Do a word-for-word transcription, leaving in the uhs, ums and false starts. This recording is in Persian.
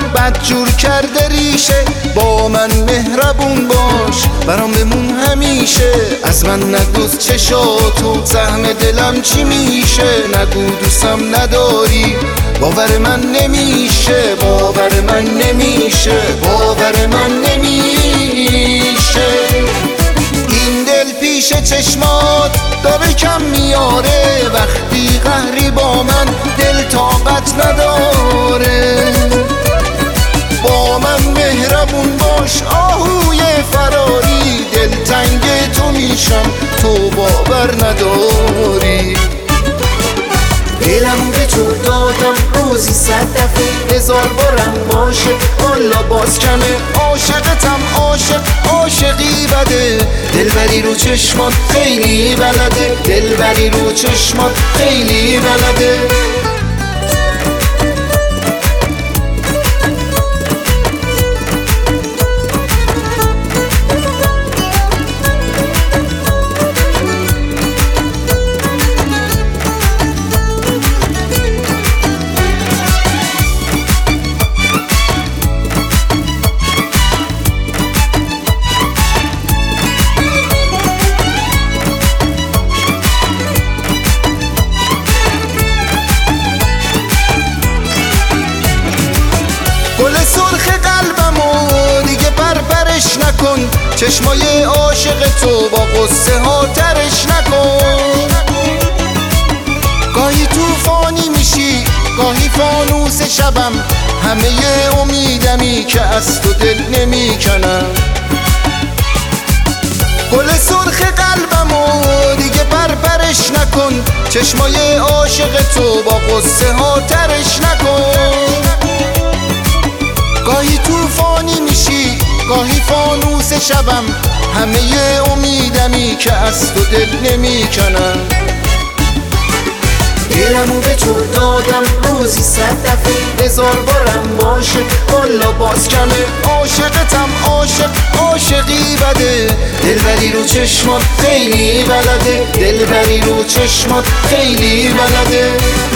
بد جور کرده ریشه. با من مهربون باش برام بمون همیشه. از من ندوز چشاتو زخم دلم چی میشه. نگو دوستم نداری باور من نمیشه. باور من نمیشه باور من نمیشه. این دل پیش چشمات داره کم میاره. وقتی قهری با من دل طاقت نداره. با من مهربون باش آهوی فراری. دل تنگ تو میشم تو باور نداری. دلم به تو دادم روزی صد دفعه هزار بارم باشه والا باز کمه. عاشقتم عاشق عاشقی بده. دلبری رو چشمات خیلی بلده. دلبری رو چشمات خیلی بلده. گل سرخ قلبمو دیگه پرپرش نکن. چشمای عاشق تو با قصه ها ترش نکن. گاهی توفانی میشی گاهی فانوس شبم. همه امیدمی که از تو دل نمیکنم. گل سرخ قلبمو دیگه پرپرش نکن. چشمای عاشق تو با قصه ها ترش نکن. گاهی توفانی میشی گاهی فانوس شبم. همه امیدمی که از تو دل نمیکنم. دلمو به تو دادم روزی صد دفعه هزار بارم باشه والا باز کمه. عاشقتم عاشق عاشقی بده. دلبری رو چشمات خیلی بلده. دلبری رو چشمات خیلی بلده.